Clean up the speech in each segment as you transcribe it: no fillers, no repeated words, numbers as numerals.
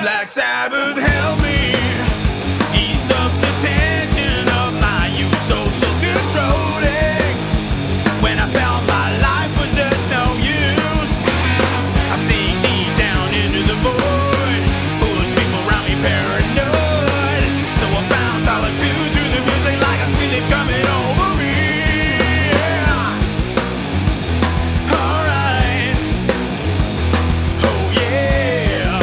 Black Sabbath help me ease up the tension of my youth, social controlling. When I felt my life was just no use, I see deep down into the void, push people around me paranoid. So I found solitude through the music like a spirit coming over me. Alright, oh yeah.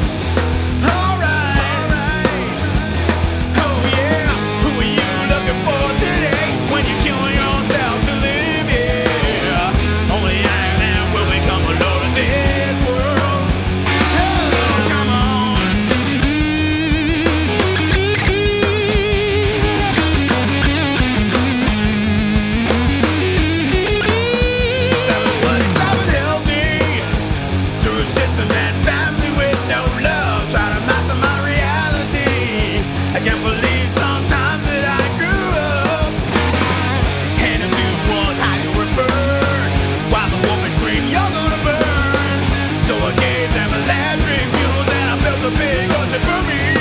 Alright, oh yeah. Who are you looking for today when you're killing yourself to live? Yeah, only Iron Man will become a lord of this world. Oh, come on. Sabbath, buddy, Sabbath, help me through a system and family with no love. Try to master my reality. I can't believe sometimes that I grew up. Hand him to one how you referred, while the woman screamed, "You're gonna burn." So I gave them electric fuels and I built a big ocean for me.